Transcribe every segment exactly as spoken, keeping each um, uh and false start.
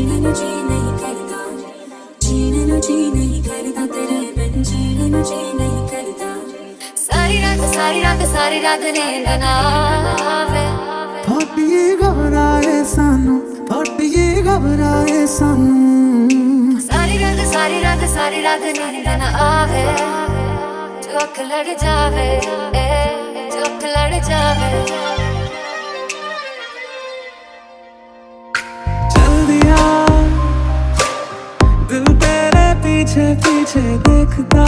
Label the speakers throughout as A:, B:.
A: जीने नु जी नहीं करता, जीने नु जी नहीं करता, तेरे बिन जीने नु जी नहीं करता। सारी रात सारी रात सारी रात नींद ना आवे,
B: थोड़ी घबराए सानू, थोड़ी घबराए सानू।
A: सारी रात सारी रात सारी रात नींद ना आवे, जो अख लड़ जावे, जो अख लड़ जावे।
B: चल दिया दिल तेरे पीछे पीछे देखता,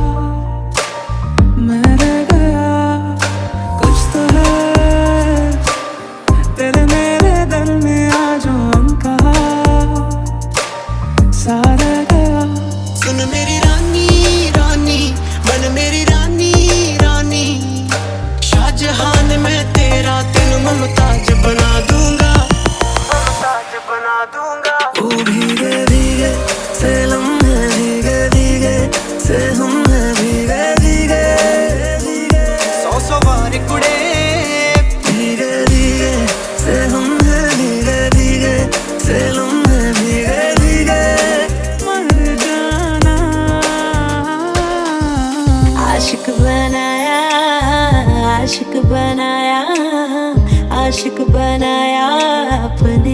B: मैं रह गया कुछ तो है तेरे मेरे दिल में आज उनका सारा गया।
C: सुन मेरी रानी रानी, मन मेरी रानी रानी, शाहजहान मैं तेरा, तेनू मुमताज बना दूंगा, मुमताज बना दूंगा।
B: ओ भीगे भीगे से लम्हे, भीगे भीगे से हम हैं, भीगे भीगे
C: सौ सौ बार कुड़े,
B: भीगे भीगे से हम हैं, भीगे भीगे से लम्हे, भीगे भीगे मर जाना।
A: आशिक बनाया, आशिक बनाया, आशिक बनाया अपने,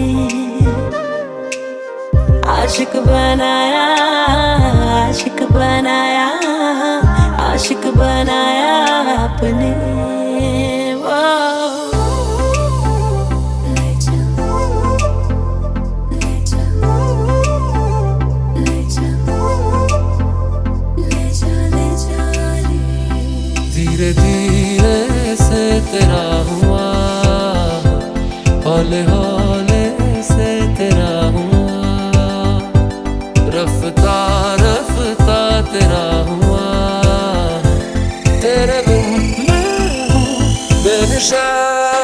A: आशिक बनाया, आशिक बनाया, आशिक बनाया अपने। वो ले जा, ले जा, ले जा, ले जा, ले जा रे।
B: धीरे धीरे से तेरा हुआ, हौले हौले से तेरा हुआ, रफ्ता रफ्ता तेरा हुआ, तेरे बिन मैं हूँ बेनिशान।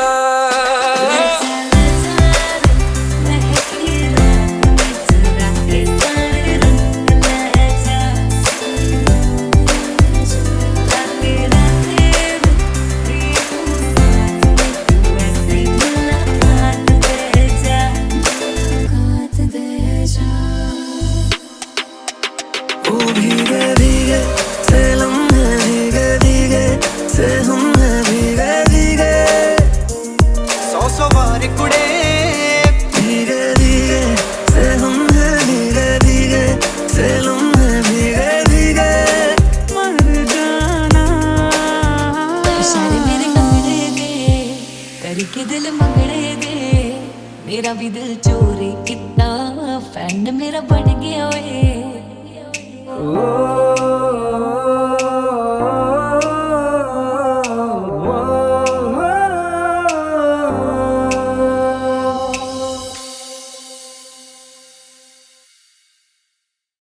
B: ओ भीगे भीगे से लम्हे, भीगे भीगे से हम हैं, भीगे भीगे
C: सौ सौ बार कुड़े,
B: भीगे भीगे से हम हैं, भीगे भीगे से लम्हे, भीगे भीगे मर जाना।
A: इशारे मेरे कंगड़े दे, करके दिल मंगड़े दे, मेरा भी दिल चोरी कितना, फैन मेरा बन गया वे।
B: ओ